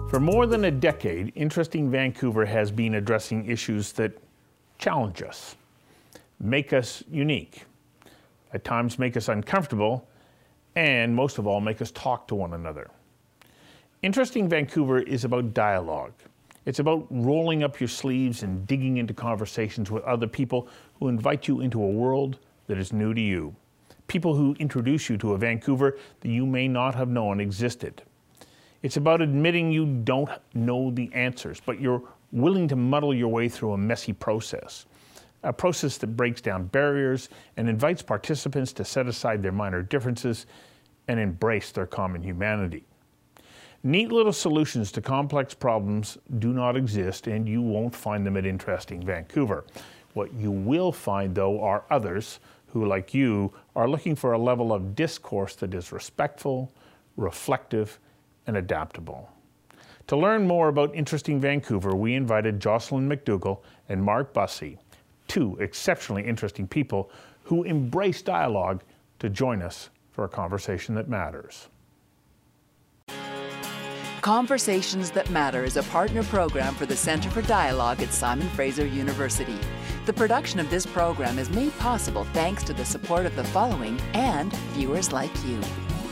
For more than a decade, Interesting Vancouver has been addressing issues that challenge us, make us unique, at times make us uncomfortable, and most of all, make us talk to one another. Interesting Vancouver is about dialogue. It's about rolling up your sleeves and digging into conversations with other people who invite you into a world that is new to you. People who introduce you to a Vancouver that you may not have known existed. It's about admitting you don't know the answers, but you're willing to muddle your way through a messy process. A process that breaks down barriers and invites participants to set aside their minor differences and embrace their common humanity. Neat little solutions to complex problems do not exist, and you won't find them at Interesting Vancouver. What you will find, though, are others who, like you, are looking for a level of discourse that is respectful, reflective, and adaptable. To learn more about Interesting Vancouver, we invited Jocelyn McDougall and Mark Busse, two exceptionally interesting people who embrace dialogue, to join us for a conversation that matters. Conversations That Matter is a partner program for the Centre for Dialogue at Simon Fraser University. The production of this program is made possible thanks to the support of the following and viewers like you.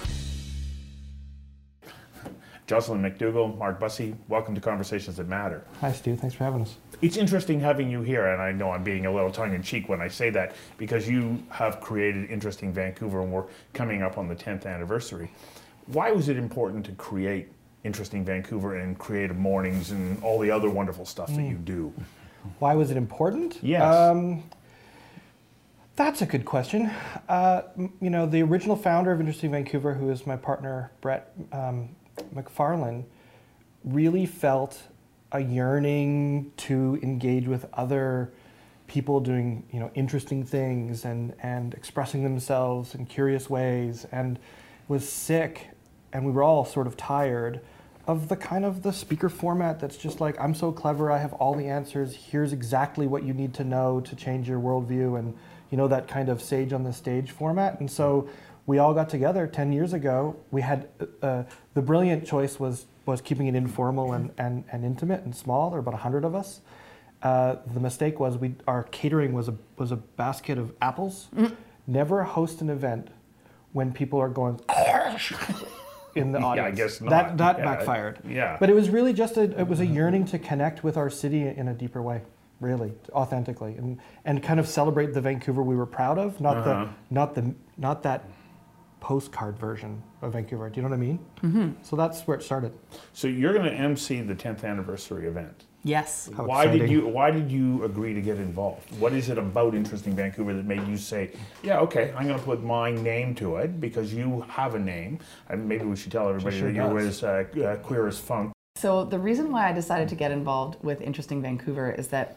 Jocelyn McDougall, Mark Busse, welcome to Conversations That Matter. Hi, Stu. Thanks for having us. It's interesting having you here, and I know I'm being a little tongue-in-cheek when I say that, because you have created Interesting Vancouver, and we're coming up on the 10th anniversary. Why was it important to create Interesting Vancouver and Creative Mornings and all the other wonderful stuff that you do? Why was it important? Yes. That's a good question. You know, the original founder of Interesting Vancouver, who is my partner, Brett McFarlane, really felt a yearning to engage with other people doing, you know, interesting things and expressing themselves in curious ways, and was sick, and we were all sort of tired of the kind of the speaker format that's just like, I'm so clever, I have all the answers, here's exactly what you need to know to change your worldview, and you know, that kind of sage on the stage format. And so we all got together 10 years ago. We had, the brilliant choice was keeping it informal and intimate and small. There were about 100 of us. The mistake was our catering was a basket of apples. Never host an event when people are going in the audience. Yeah, I guess not. That backfired. Yeah. But it was really just it was a yearning to connect with our city in a deeper way, really, authentically, and kind of celebrate the Vancouver we were proud of, not that postcard version of Vancouver. Do you know what I mean? Mm-hmm. So that's where it started. So you're going to MC the 10th anniversary event. Yes. Why did you agree to get involved? What is it about Interesting Vancouver that made you say, yeah, okay, I'm going to put my name to it, because you have a name, and maybe we should tell everybody that you're with Queer as Funk. So the reason why I decided to get involved with Interesting Vancouver is that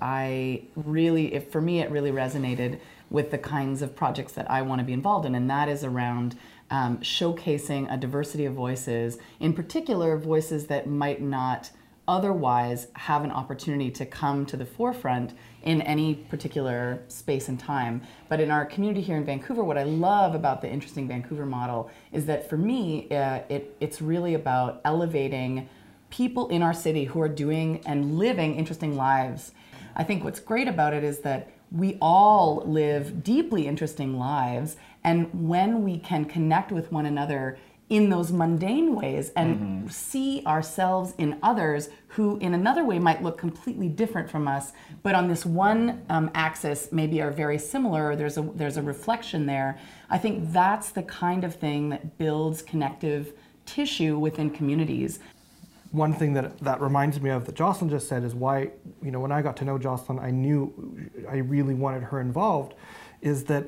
for me, it really resonated with the kinds of projects that I want to be involved in, and that is around showcasing a diversity of voices, in particular voices that might not otherwise have an opportunity to come to the forefront in any particular space and time. But in our community here in Vancouver, what I love about the Interesting Vancouver model is that for me, it's really about elevating people in our city who are doing and living interesting lives. I think what's great about it is that we all live deeply interesting lives, and when we can connect with one another in those mundane ways and see ourselves in others who in another way might look completely different from us, but on this one axis maybe are very similar, there's a reflection there. I think that's the kind of thing that builds connective tissue within communities. One thing that reminds me of that Jocelyn just said is why, you know, when I got to know Jocelyn, I knew I really wanted her involved, is that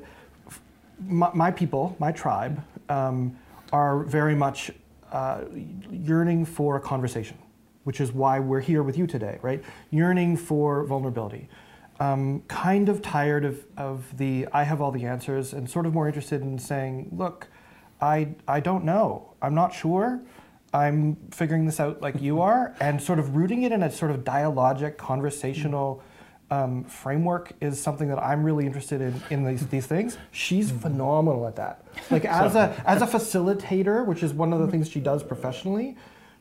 my people, my tribe, are very much yearning for a conversation, which is why we're here with you today, right? Yearning for vulnerability. Kind of tired of the I have all the answers, and sort of more interested in saying, look, I don't know, I'm not sure, I'm figuring this out like you are, and sort of rooting it in a sort of dialogic, conversational framework is something that I'm really interested in these things. She's phenomenal at that. Like as a facilitator, which is one of the things she does professionally,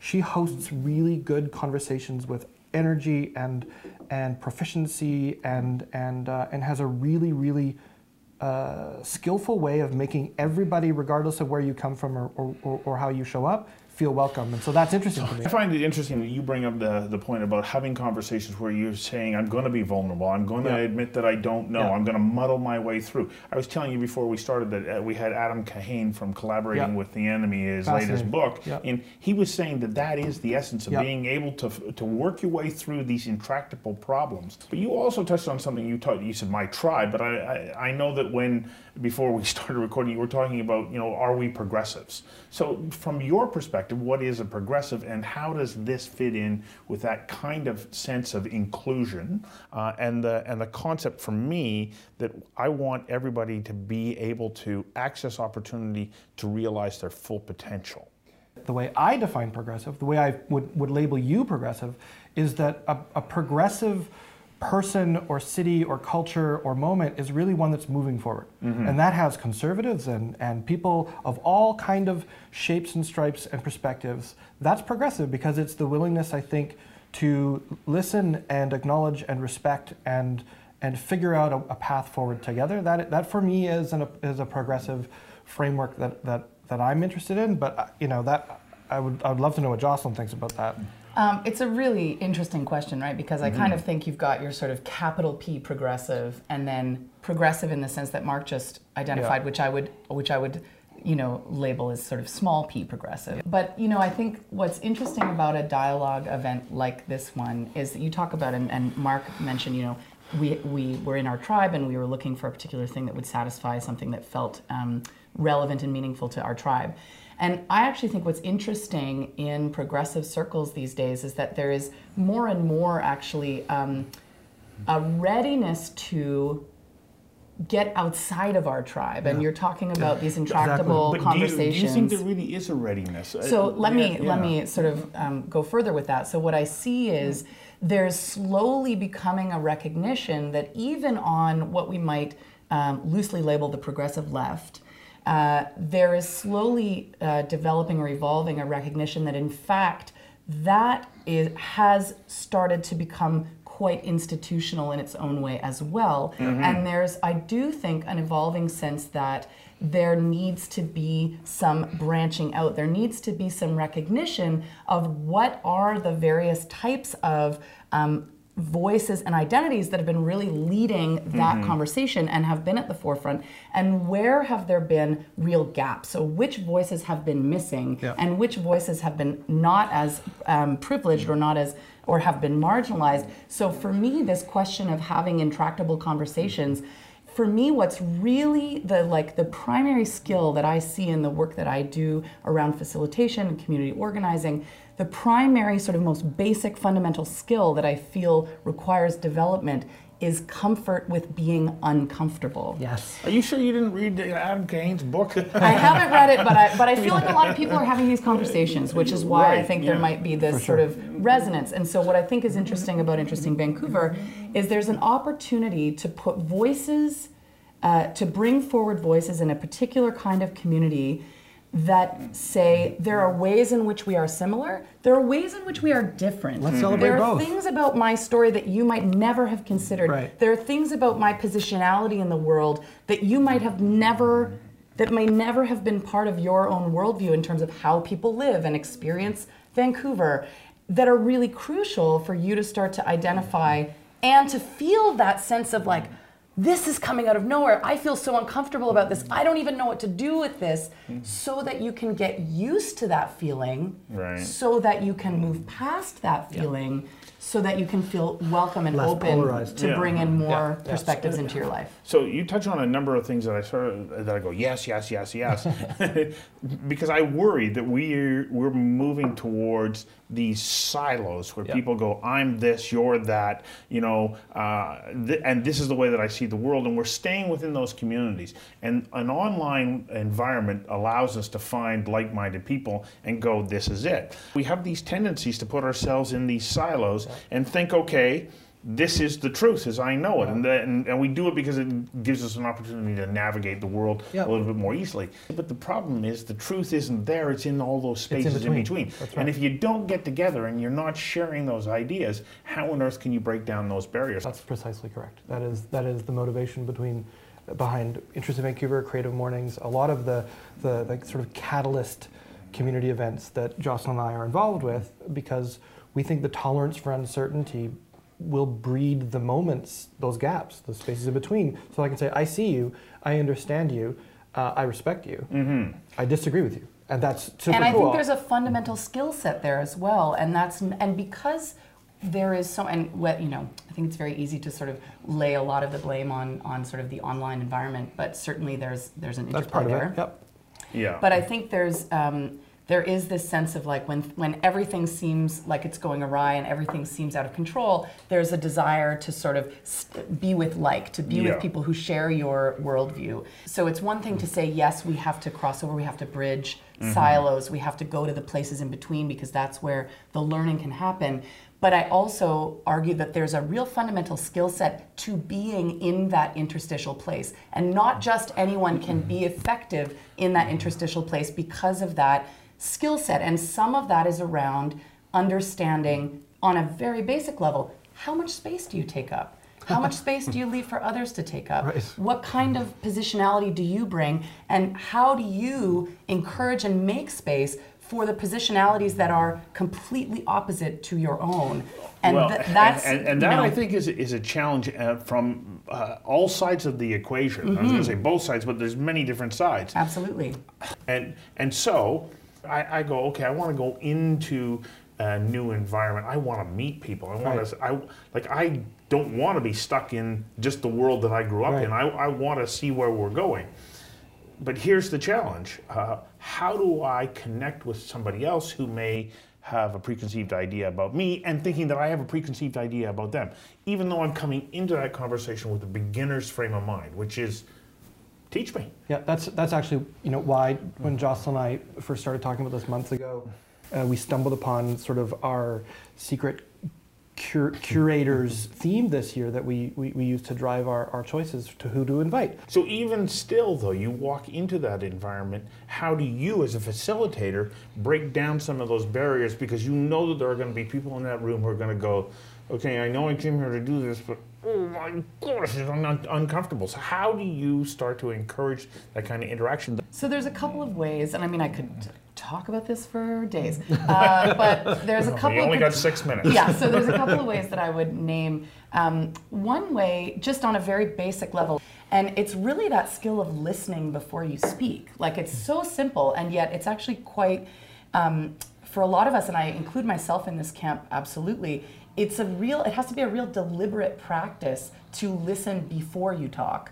She hosts really good conversations with energy and proficiency and has a really skillful way of making everybody, regardless of where you come from or how you show up, feel welcome. And so that's interesting to me. I find it interesting that you bring up the point about having conversations where you're saying, I'm going to be vulnerable, I'm going to admit that I don't know, I'm going to muddle my way through. I was telling you before we started that we had Adam Kahane from Collaborating with the Enemy, his latest book, and he was saying that is the essence of being able to work your way through these intractable problems. But you also touched on something, you said my tribe, but I know that before we started recording, you were talking about, are we progressives? So from your perspective, what is a progressive, and how does this fit in with that kind of sense of inclusion and the concept for me that I want everybody to be able to access opportunity to realize their full potential? The way I define progressive, the way I would label you progressive, is that a progressive person or city or culture or moment is really one that's moving forward. And that has conservatives and people of all kind of shapes and stripes and perspectives. That's progressive because it's the willingness, I think, to listen and acknowledge and respect and figure out a path forward together. That for me is a progressive framework that I'm interested in. But that I would love to know what Jocelyn thinks about that. It's a really interesting question, right? Because I kind of think you've got your sort of capital P progressive, and then progressive in the sense that Mark just identified, which I would label as sort of small p progressive. But I think what's interesting about a dialogue event like this one is that you talk about, and Mark mentioned, we were in our tribe and we were looking for a particular thing that would satisfy something that felt relevant and meaningful to our tribe. And I actually think what's interesting in progressive circles these days is that there is more and more actually a readiness to get outside of our tribe. And you're talking about these intractable conversations. Do you think there really is a readiness? So let me sort of go further with that. So what I see is there's slowly becoming a recognition that even on what we might loosely label the progressive left, there is slowly developing or evolving a recognition that in fact has started to become quite institutional in its own way as well. And there's, I do think, an evolving sense that there needs to be some branching out. There needs to be some recognition of what are the various types of voices and identities that have been really leading that conversation and have been at the forefront, and where have there been real gaps? So which voices have been missing and which voices have been not as privileged or have been marginalized. So for me, this question of having intractable conversations, for me, what's really the primary skill that I see in the work that I do around facilitation and community organizing, the primary sort of most basic fundamental skill that I feel requires development is comfort with being uncomfortable. Yes. Are you sure you didn't read Adam Kahane's book? I haven't read it, but I feel like a lot of people are having these conversations, which is why I think there might be this sort of resonance. And so what I think is interesting about Interesting Vancouver is there's an opportunity to put voices, to bring forward voices in a particular kind of community that say there are ways in which we are similar, there are ways in which we are different. Let's celebrate both. There are both. things about my story that you might never have considered. Right. There are things about my positionality in the world that you might have never, that may never have been part of your own worldview in terms of how people live and experience Vancouver, that are really crucial for you to start to identify and to feel that sense of like, this is coming out of nowhere. I feel so uncomfortable about this. I don't even know what to do with this, so that you can get used to that feeling, so that you can move past that feeling, so that you can feel welcome and less open polarized. to bring in more perspectives into your life. So you touch on a number of things that I go, yes, because I worry that we're moving towards these silos where people go, I'm this, you're that, and this is the way that I see the world, and we're staying within those communities. And an online environment allows us to find like-minded people and go, this is it. We have these tendencies to put ourselves in these silos and think, okay, this is the truth as I know it, and we do it because it gives us an opportunity to navigate the world a little bit more easily. But the problem is the truth isn't there, it's in all those spaces in between. That's right. And if you don't get together and you're not sharing those ideas, how on earth can you break down those barriers? That's precisely correct. That is the motivation behind Interesting Vancouver, Creative Mornings, a lot of the like sort of catalyst community events that Jocelyn and I are involved with, because we think the tolerance for uncertainty will breed the moments, those gaps, the spaces in between. So I can say, I see you, I understand you, I respect you, I disagree with you. And that's super cool. And I think there's a fundamental skill set there as well. And because there is so, and what, you know, I think it's very easy to sort of lay a lot of the blame on sort of the online environment, but certainly there's an interplay That's part of there. it, yep. Yeah. But I think there is this sense of like when everything seems like it's going awry and everything seems out of control, there's a desire to sort of be with with people who share your worldview. So it's one thing to say, yes, we have to cross over, we have to bridge silos, we have to go to the places in between because that's where the learning can happen. But I also argue that there's a real fundamental skill set to being in that interstitial place. And not just anyone can be effective in that interstitial place because of that skill set. And some of that is around understanding on a very basic level, how much space do you take up? How much space do you leave for others to take up? Right. What kind of positionality do you bring? And how do you encourage and make space for the positionalities that are completely opposite to your own? And that's that I think is a challenge from all sides of the equation. I was going to say both sides, but there's many different sides. Absolutely. And so I go, okay, I want to go into a new environment. I want to meet people. I don't want to be stuck in just the world that I grew up in. I want to see where we're going. But here's the challenge. How do I connect with somebody else who may have a preconceived idea about me and thinking that I have a preconceived idea about them, even though I'm coming into that conversation with a beginner's frame of mind, which is, teach me. Yeah, that's actually why when Jocelyn and I first started talking about this months ago, we stumbled upon sort of our secret curators theme this year that we use to drive our choices to who to invite. So even still, though, you walk into that environment, how do you as a facilitator break down some of those barriers, because you know that there are going to be people in that room who are going to go, okay, I know I came here to do this, but oh my gosh, it's uncomfortable. So how do you start to encourage that kind of interaction? So there's a couple of ways, and I mean I could talk about this for days, but there's a couple. You only got 6 minutes. Yeah, so there's a couple of ways that I would name. One way, just on a very basic level, and it's really that skill of listening before you speak. Like, it's so simple, and yet it's actually quite, for a lot of us, and I include myself in this camp absolutely, it has to be a real deliberate practice to listen before you talk.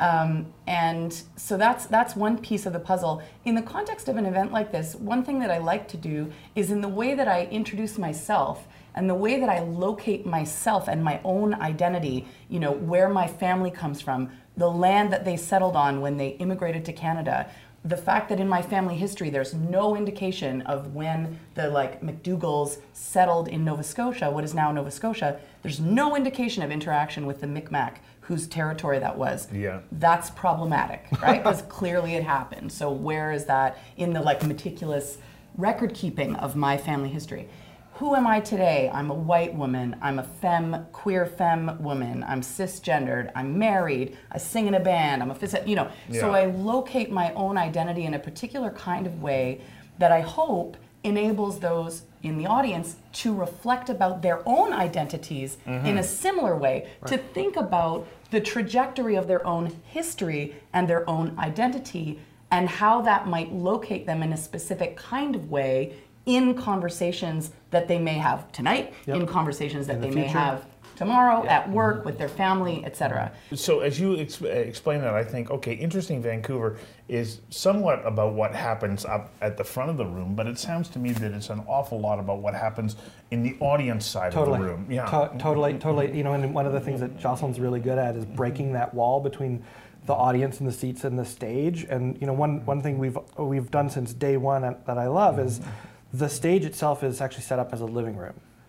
And so that's one piece of the puzzle. In the context of an event like this, one thing that I like to do is in the way that I introduce myself and the way that I locate myself and my own identity, where my family comes from, the land that they settled on when they immigrated to Canada, the fact that in my family history there's no indication of when the McDougalls settled in Nova Scotia, what is now Nova Scotia, there's no indication of interaction with the Micmac, whose territory that was. Yeah. That's problematic, right? Because clearly it happened. So where is that in the meticulous record keeping of my family history? Who am I today? I'm a white woman. I'm a queer femme woman. I'm cisgendered. I'm married. I sing in a band. I'm a So I locate my own identity in a particular kind of way that I hope enables those in the audience to reflect about their own identities in a similar way, to think about the trajectory of their own history and their own identity and how that might locate them in a specific kind of way in conversations that they may have tonight, in conversations that they may have tomorrow, at work, with their family, etc. So as you explain that, I think, okay, Interesting Vancouver is somewhat about what happens up at the front of the room, but it sounds to me that it's an awful lot about what happens in the audience side of the room. Yeah. Totally. And one of the things that Jocelyn's really good at is breaking that wall between the audience and the seats and the stage. And one thing we've done since day one that I love is the stage itself is actually set up as a living room.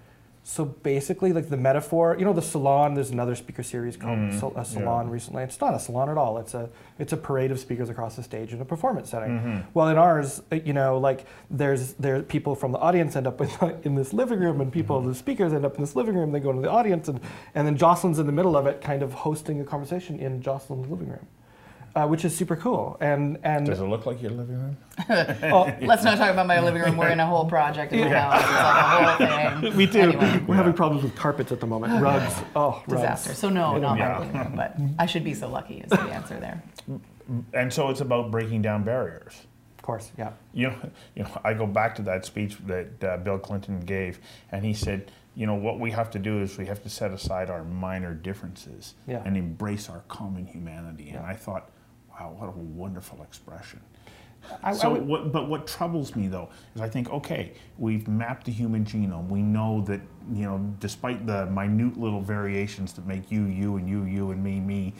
So basically, like the metaphor, you know, the salon. There's another speaker series called a Salon recently. It's not a salon at all. It's a parade of speakers across the stage in a performance setting. Well, in ours, you know, like there people from the audience end up in this living room, and the speakers end up in this living room. They go into the audience, and then Jocelyn's in the middle of it, kind of hosting a conversation in Jocelyn's living room. Which is super cool. And does it look like your living room? Let's not talk about my living room. We're in a whole project in my house. It's like a whole thing. We do. Anyway. We're having problems with carpets at the moment. Rugs. Oh, Disaster. rugs. So no, not my living room, but I should be so lucky is the answer there. And so it's about breaking down barriers. Of course, yeah. You know, I go back to that speech that Bill Clinton gave, and he said, you know, what we have to do is we have to set aside our minor differences and embrace our common humanity. And I thought, wow, what a wonderful expression. But what troubles me, though, is I think, okay, we've mapped the human genome. We know that, you know, despite the minute little variations that make you, and you, and me,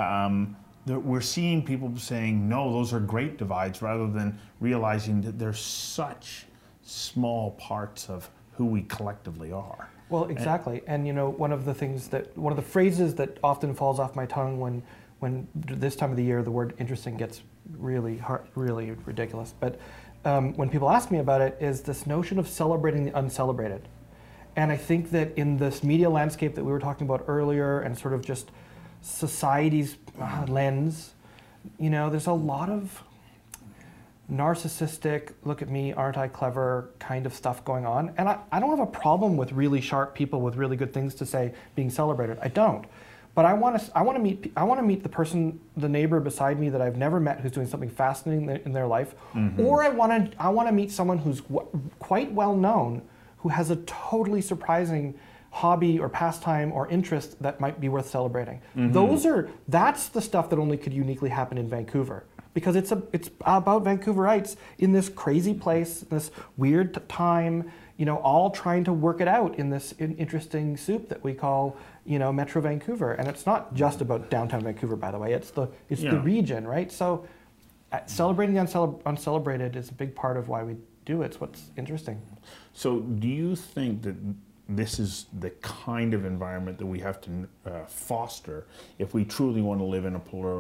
we're seeing people saying, no, those are great divides, rather than realizing that they're such small parts of who we collectively are. Well, exactly. And you know, one of the phrases that often falls off my tongue when this time of the year the word interesting gets really ridiculous. But when people ask me about it, is this notion of celebrating the uncelebrated. And I think that in this media landscape that we were talking about earlier, and sort of just society's lens, you know, there's a lot of narcissistic, look at me, aren't I clever kind of stuff going on. And I don't have a problem with really sharp people with really good things to say being celebrated. I don't. But I want to meet the person, the neighbor beside me that I've never met, who's doing something fascinating in their life, or I want to meet someone who's quite well known, who has a totally surprising hobby or pastime or interest that might be worth celebrating. That's the stuff that only could uniquely happen in Vancouver, because it's about Vancouverites in this crazy place, this weird time, you know, all trying to work it out in this interesting soup that we call, you know, Metro Vancouver. And it's not just about downtown Vancouver, by the way. It's the region, right? So celebrating the uncelebrated is a big part of why we do it. It's what's interesting. So do you think that this is the kind of environment that we have to foster if we truly want to live in a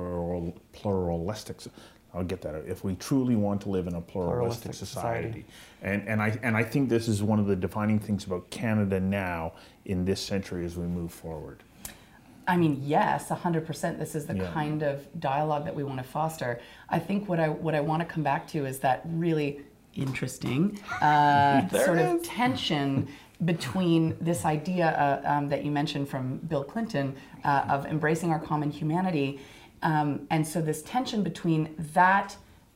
pluralistic, I'll get that out, if we truly want to live in a pluralistic society. And I think this is one of the defining things about Canada now in this century as we move forward. I mean, yes, 100%. This is the kind of dialogue that we want to foster. I think what I want to come back to is that really interesting sort of tension between this idea that you mentioned from Bill Clinton of embracing our common humanity. And so this tension between that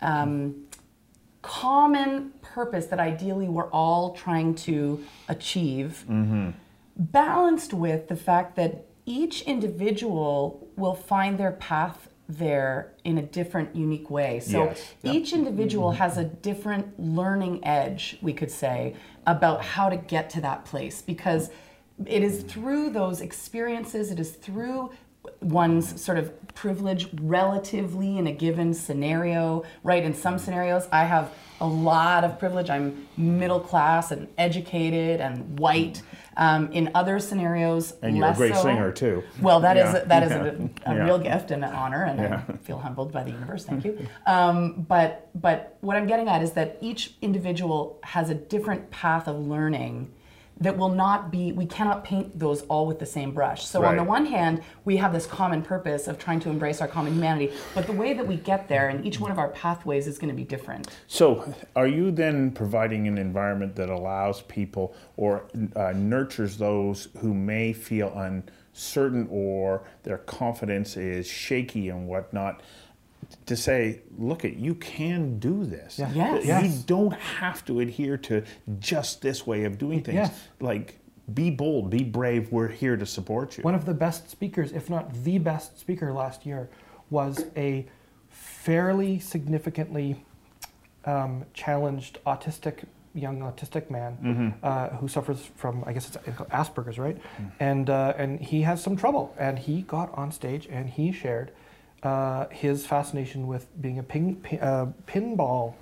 common purpose that ideally we're all trying to achieve, balanced with the fact that each individual will find their path there in a different, unique way. So each individual has a different learning edge, we could say, about how to get to that place, because it is through those experiences, it is through one's sort of privilege relatively in a given scenario, right? In some scenarios, I have a lot of privilege. I'm middle class and educated and white. In other scenarios, and you're a great singer too. Well, that is a real gift and an honor, and I feel humbled by the universe. Thank you. But what I'm getting at is that each individual has a different path of learning that will not be, we cannot paint those all with the same brush. So on the one hand, we have this common purpose of trying to embrace our common humanity, but the way that we get there and each one of our pathways is going to be different. So are you then providing an environment that allows people or nurtures those who may feel uncertain or their confidence is shaky and whatnot, to say, look, you can do this. You don't have to adhere to just this way of doing things. Like, be bold, be brave. We're here to support you. One of the best speakers, if not the best speaker last year, was a fairly significantly challenged young autistic man who suffers from, I guess it's Asperger's, right? And he has some trouble. And he got on stage and he shared his fascination with being a pinball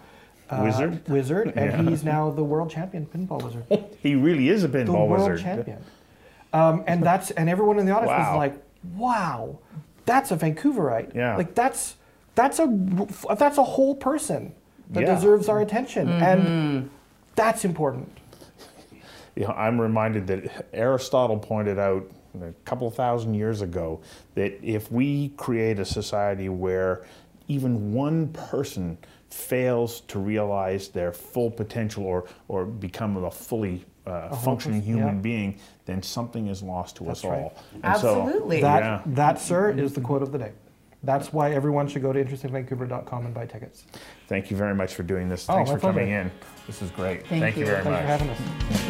Wizard? And he's now the world champion pinball wizard. He really is a pinball world wizard. champion. And everyone in the audience was like, "Wow, that's a Vancouverite. Yeah. Like that's a whole person that deserves our attention, and that's important." I'm reminded that Aristotle pointed out a couple thousand years ago that if we create a society where even one person fails to realize their full potential or become a fully functioning human being, then something is lost to us all. And Absolutely. That, sir, is the quote of the day. That's why everyone should go to interestingvancouver.com and buy tickets. Thank you very much for doing this. Oh, Thanks my for coming pleasure. in. This is great. Thank you very Thanks much. for having us.